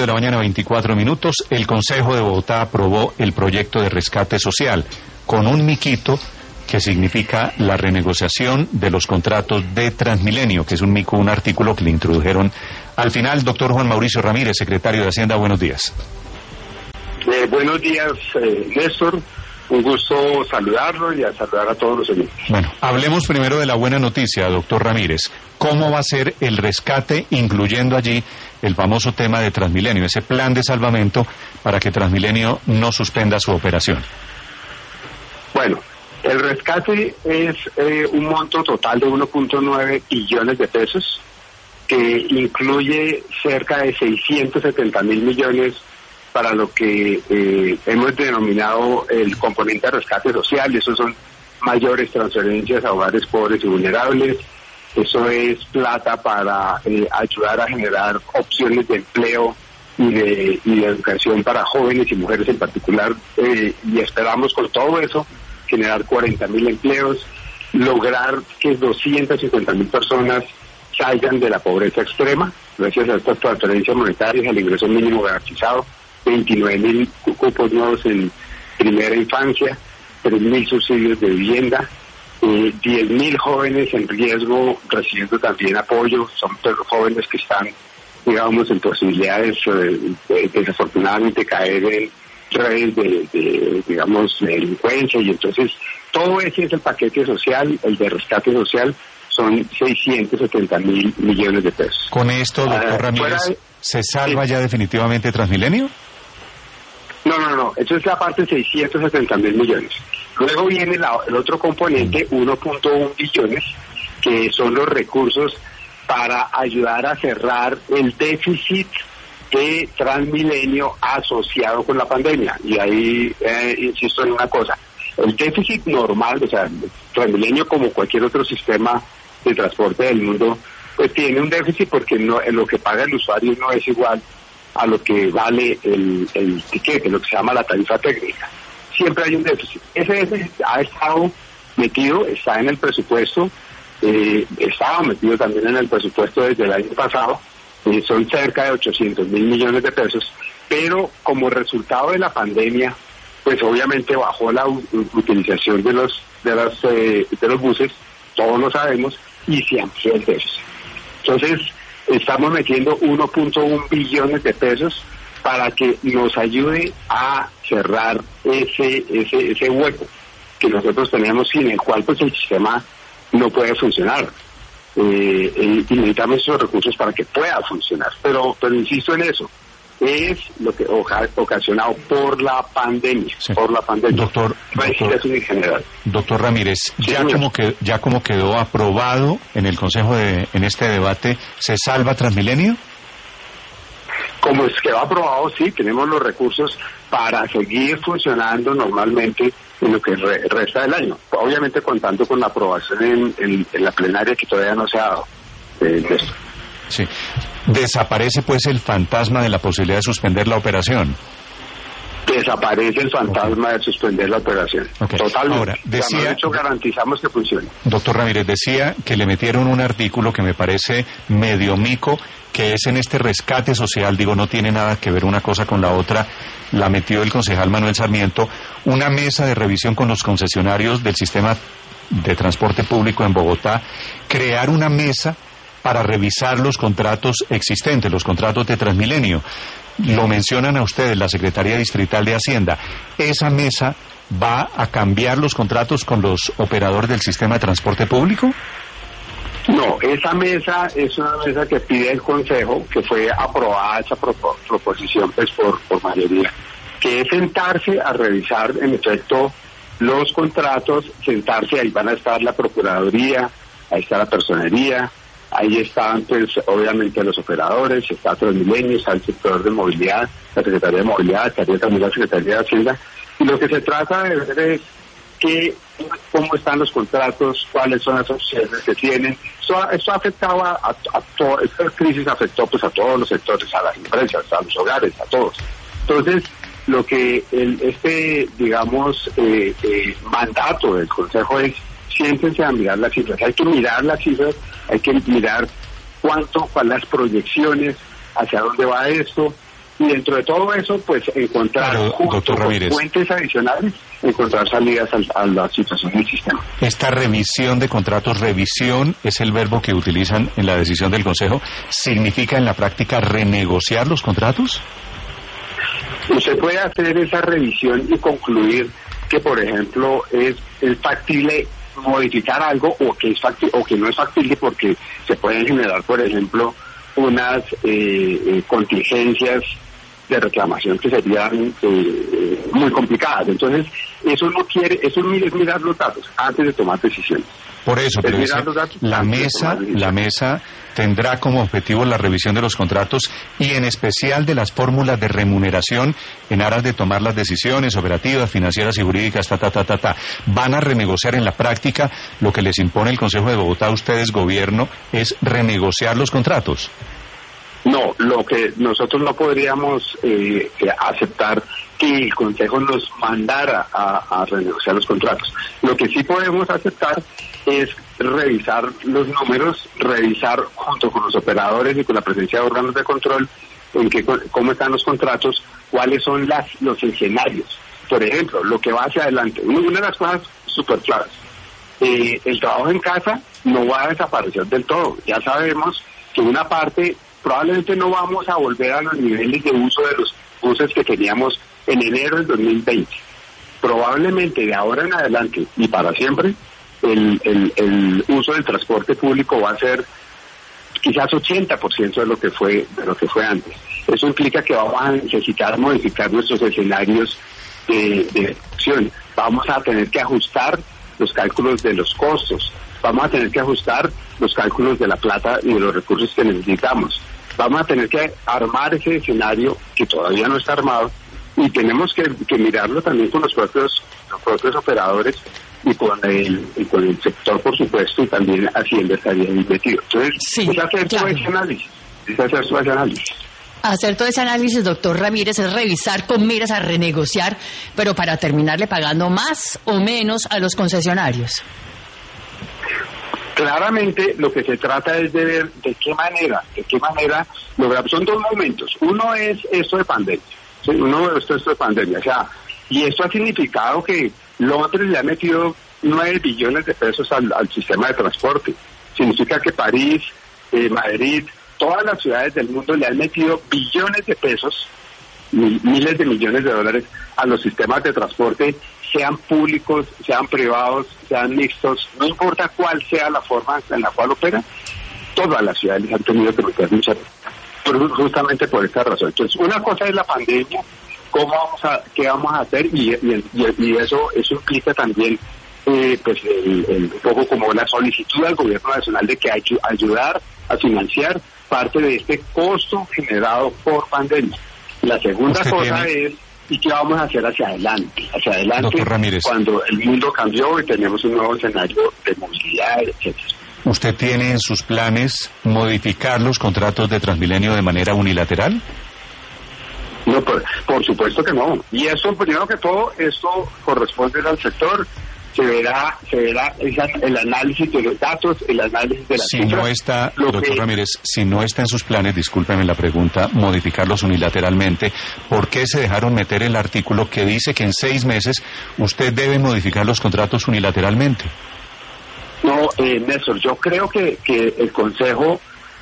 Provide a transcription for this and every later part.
de la mañana, 24 minutos. El Consejo de Bogotá aprobó el proyecto de rescate social con un miquito que significa la renegociación de los contratos de Transmilenio, que es un mico, un artículo que le introdujeron al final. Doctor Juan Mauricio Ramírez, secretario de Hacienda, buenos días. Buenos días, Néstor. Un gusto saludarlo y a saludar a todos los oyentes. Bueno, hablemos primero de la buena noticia, doctor Ramírez. ¿Cómo va a ser el rescate, incluyendo allí el famoso tema de Transmilenio, ese plan de salvamento para que Transmilenio no suspenda su operación? Bueno, el rescate es un monto total de 1.9 billones de pesos, que incluye cerca de 670.000 millones para lo que hemos denominado el componente de rescate social. Esos son mayores transferencias a hogares pobres y vulnerables. Eso es plata para ayudar a generar opciones de empleo y de educación para jóvenes y mujeres en particular. Y esperamos con todo eso generar 40.000 empleos, lograr que 250.000 personas salgan de la pobreza extrema gracias a estas transferencias monetarias, al ingreso mínimo garantizado, 29.000 cupos nuevos en primera infancia, 3.000 subsidios de vivienda, 10.000 jóvenes en riesgo recibiendo también apoyo. Son jóvenes que están, digamos, en posibilidades de desafortunadamente caer en redes de delincuencia, y entonces todo ese es el paquete social, el de rescate social. Son 670.000 millones de pesos. Con esto, doctor Ramírez, ¿se salva ya definitivamente Transmilenio? No, eso es la parte de 670.000 millones. Luego viene el otro componente, 1.1 billones, que son los recursos para ayudar a cerrar el déficit de Transmilenio asociado con la pandemia. Y ahí insisto en una cosa, el déficit normal, o sea, Transmilenio como cualquier otro sistema de transporte del mundo, pues tiene un déficit porque lo que paga el usuario no es igual a lo que vale el tiquete, lo que se llama la tarifa técnica. Siempre hay un déficit. Ese déficit ha estado metido, está en el presupuesto, estaba metido también en el presupuesto desde el año pasado, son cerca de 800.000 millones de pesos, pero como resultado de la pandemia, pues obviamente bajó la utilización de los buses, todos lo sabemos, y se amplió el déficit. Entonces, estamos metiendo 1.1 billones de pesos para que nos ayude a cerrar ese hueco que nosotros tenemos, sin el cual pues el sistema no puede funcionar. Y necesitamos esos recursos para que pueda funcionar. Pero insisto en eso, es lo que ocasionado por la pandemia, sí. Por la pandemia. Doctor en general. Doctor Ramírez, sí, ya como quedó aprobado en el Consejo en este debate, ¿se salva Transmilenio? Como es que va aprobado, sí, tenemos los recursos para seguir funcionando normalmente en lo que resta del año. Obviamente contando con la aprobación en la plenaria, que todavía no se ha dado. Sí. ¿Desaparece pues el fantasma de la posibilidad de suspender la operación? Desaparece el fantasma de suspender la operación. Okay. Totalmente. Ahora, decía, de hecho, garantizamos que funcione. Doctor Ramírez, decía que le metieron un artículo que me parece medio mico, que es en este rescate social, digo, no tiene nada que ver una cosa con la otra, la metió el concejal Manuel Sarmiento, una mesa de revisión con los concesionarios del sistema de transporte público en Bogotá, crear una mesa para revisar los contratos existentes, los contratos de Transmilenio. Lo mencionan a ustedes, la Secretaría Distrital de Hacienda. ¿Esa mesa va a cambiar los contratos con los operadores del sistema de transporte público? No, esa mesa es una mesa que pide el Consejo, que fue aprobada esa proposición pues por mayoría, que es sentarse a revisar en efecto los contratos, sentarse, ahí van a estar la Procuraduría, ahí está la Personería, ahí están pues obviamente los operadores, está Transmilenio, está el sector de movilidad, la Secretaría de Movilidad, estaría también la Secretaría de Hacienda, y lo que se trata de ver es cómo están los contratos, cuáles son las opciones que tienen. Esto afectaba a todo, esta crisis afectó pues a todos los sectores, a las empresas, a los hogares, a todos. Entonces, lo que mandato del Consejo es: siéntense a mirar las cifras. Hay que mirar las cifras, hay que mirar cuáles las proyecciones, hacia dónde va esto, y dentro de todo eso, pues encontrar, junto con fuentes adicionales, encontrar salidas a la situación del sistema. Esta revisión de contratos, revisión es el verbo que utilizan en la decisión del Consejo, ¿significa en la práctica renegociar los contratos? Usted puede hacer esa revisión y concluir que, por ejemplo, es factible modificar algo o que no es factible, porque se pueden generar, por ejemplo, unas contingencias de reclamación que serían muy complicadas. Entonces, eso es mirar los datos antes de tomar decisiones. Por eso, pero la mesa tendrá como objetivo la revisión de los contratos y en especial de las fórmulas de remuneración en aras de tomar las decisiones operativas, financieras y jurídicas, Van a renegociar en la práctica lo que les impone el Consejo de Bogotá. Ustedes, gobierno, es renegociar los contratos. No, lo que nosotros no podríamos aceptar que el Consejo nos mandara a renegociar los contratos. Lo que sí podemos aceptar es revisar los números, revisar junto con los operadores y con la presencia de órganos de control cómo están los contratos, cuáles son los escenarios. Por ejemplo, lo que va hacia adelante. Una de las cosas súper claras, el trabajo en casa no va a desaparecer del todo. Ya sabemos que una parte, probablemente no vamos a volver a los niveles de uso de los buses que teníamos en enero del 2020. Probablemente de ahora en adelante y para siempre, el uso del transporte público va a ser quizás 80% de lo que fue antes. Eso implica que vamos a necesitar modificar nuestros escenarios de acción. Vamos a tener que ajustar los cálculos de los costos. Vamos a tener que ajustar los cálculos de la plata y de los recursos que necesitamos. Vamos a tener que armar ese escenario que todavía no está armado, y tenemos que mirarlo también con los propios operadores y con el sector, por supuesto, y también Hacienda estaría metido. Entonces, es hacer todo ese análisis. Hacer todo ese análisis, doctor Ramírez, es revisar con miras a renegociar, pero para terminarle pagando más o menos a los concesionarios. Claramente lo que se trata es de ver de qué manera lograr. Son dos momentos. Uno es esto de pandemia. ¿Sí? Esto de pandemia. O sea, y esto ha significado que Londres le ha metido 9 billones de pesos al sistema de transporte. Significa que París, Madrid, todas las ciudades del mundo le han metido billones de pesos, miles de millones de dólares a los sistemas de transporte, sean públicos, sean privados, sean mixtos, no importa cuál sea la forma en la cual opera, todas las ciudades han tenido que meter mucha, justamente por esta razón. Entonces, una cosa es la pandemia, qué vamos a hacer, y eso implica también pues un poco como la solicitud al gobierno nacional de que hay que ayudar a financiar parte de este costo generado por pandemia. La segunda cosa es ¿y qué vamos a hacer hacia adelante? Doctor Ramírez, cuando el mundo cambió y tenemos un nuevo escenario de movilidad, etcétera. ¿Usted tiene en sus planes modificar los contratos de Transmilenio de manera unilateral? No, por supuesto que no. Y eso, primero que todo, esto corresponde al sector. Se verá el análisis de los datos, el análisis de las cifras. No está, doctor Ramírez, si no está en sus planes, discúlpeme la pregunta, modificarlos unilateralmente, ¿por qué se dejaron meter el artículo que dice que en 6 meses usted debe modificar los contratos unilateralmente? No, Néstor, yo creo que el Consejo,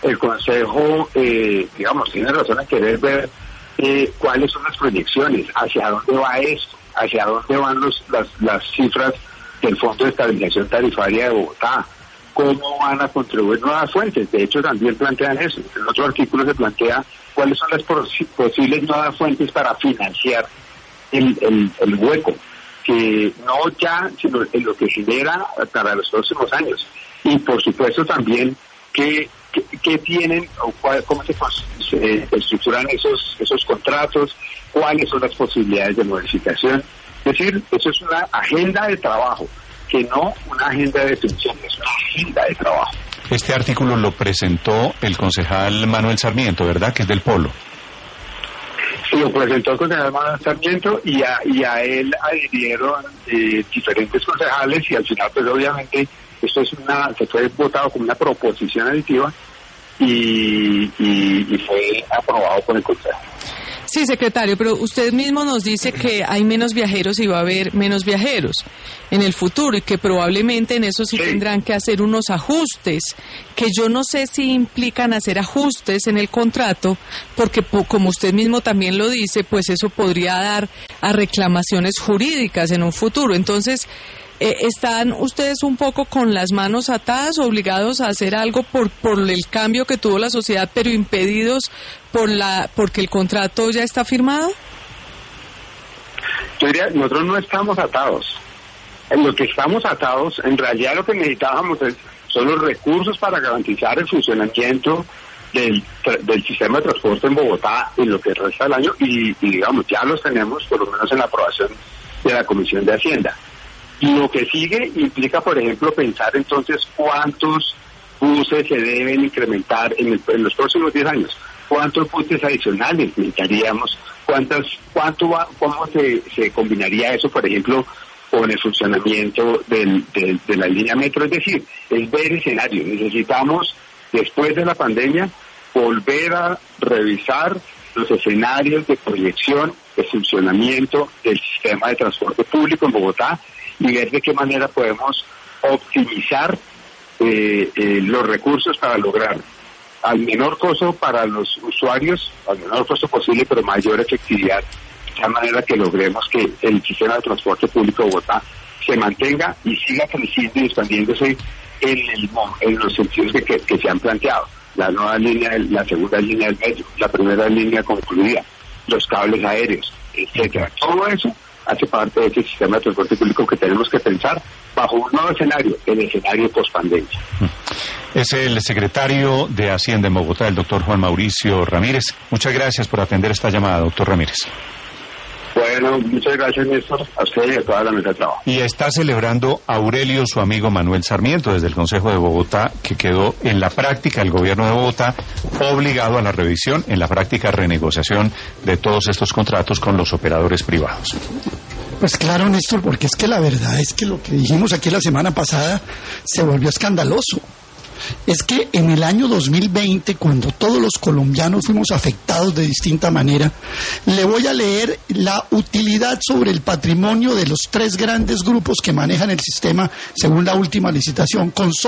digamos, tiene razón en querer ver cuáles son las proyecciones, hacia dónde va esto, hacia dónde van las cifras del Fondo de Estabilización Tarifaria de Bogotá, cómo van a contribuir nuevas fuentes. De hecho, también plantean eso. En otro artículo se plantea cuáles son las posibles nuevas fuentes para financiar el hueco, que no ya, sino en lo que genera para los próximos años. Y por supuesto también qué tienen o cómo se estructuran esos contratos, cuáles son las posibilidades de modificación. Es decir, eso es una agenda de trabajo, que no una agenda de definición, es una agenda de trabajo. Este artículo lo presentó el concejal Manuel Sarmiento, ¿verdad? Que es del Polo. Sí, lo presentó el concejal Manuel Sarmiento y a él adhirieron diferentes concejales, y al final, pues obviamente, esto se fue votado como una proposición aditiva y fue aprobado por el Consejo. Sí, secretario, pero usted mismo nos dice que hay menos viajeros y va a haber menos viajeros en el futuro y que probablemente en eso sí tendrán que hacer unos ajustes, que yo no sé si implican hacer ajustes en el contrato, porque como usted mismo también lo dice, pues eso podría dar a reclamaciones jurídicas en un futuro. Entonces, ¿están ustedes un poco con las manos atadas, obligados a hacer algo por el cambio que tuvo la sociedad, pero impedidos porque el contrato ya está firmado? Yo diría, nosotros no estamos atados. En lo que estamos atados, en realidad lo que necesitábamos son los recursos para garantizar el funcionamiento del sistema de transporte en Bogotá en lo que resta del año y digamos, ya los tenemos por lo menos en la aprobación de la Comisión de Hacienda. Lo que sigue implica, por ejemplo, pensar entonces cuántos buses se deben incrementar en los próximos 10 años, cuántos buses adicionales necesitaríamos, cómo se combinaría eso, por ejemplo, con el funcionamiento de la línea metro. Es decir, es ver escenarios. Necesitamos, después de la pandemia, volver a revisar los escenarios de proyección de funcionamiento del sistema de transporte público en Bogotá y ver de qué manera podemos optimizar los recursos para lograr al menor costo para los usuarios, al menor costo posible, pero mayor efectividad, de tal manera que logremos que el sistema de transporte público de Bogotá se mantenga y siga creciendo y expandiéndose en los sentidos que se han planteado. La nueva línea, la segunda línea del metro, la primera línea concluida, los cables aéreos, etcétera. Todo eso hace parte de ese sistema de transporte público que tenemos que pensar bajo un nuevo escenario, el escenario post-pandemia. Es el secretario de Hacienda en Bogotá, el doctor Juan Mauricio Ramírez. Muchas gracias por atender esta llamada, doctor Ramírez. Bueno, muchas gracias, Néstor, a usted y a toda la mesa de trabajo. Y está celebrando Aurelio, su amigo Manuel Sarmiento, desde el Consejo de Bogotá, que quedó en la práctica, el gobierno de Bogotá, obligado a la revisión, en la práctica renegociación de todos estos contratos con los operadores privados. Pues claro, Néstor, porque es que la verdad es que lo que dijimos aquí la semana pasada se volvió escandaloso. Es que en el año 2020, cuando todos los colombianos fuimos afectados de distinta manera, le voy a leer la utilidad sobre el patrimonio de los 3 grandes grupos que manejan el sistema según la última licitación, con